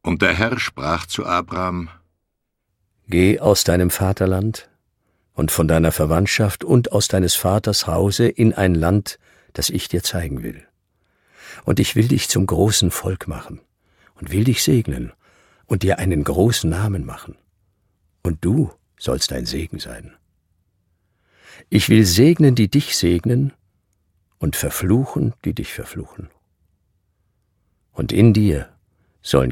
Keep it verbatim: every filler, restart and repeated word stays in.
Und der Herr sprach zu Abram: Geh aus deinem Vaterland und von deiner Verwandtschaft und aus deines Vaters Hause in ein Land, das ich dir zeigen will. Und ich will dich zum großen Volk machen und will dich segnen und dir einen großen Namen machen. Und du sollst ein Segen sein. Ich will segnen, die dich segnen, und verfluchen, die dich verfluchen. Und in dir sollen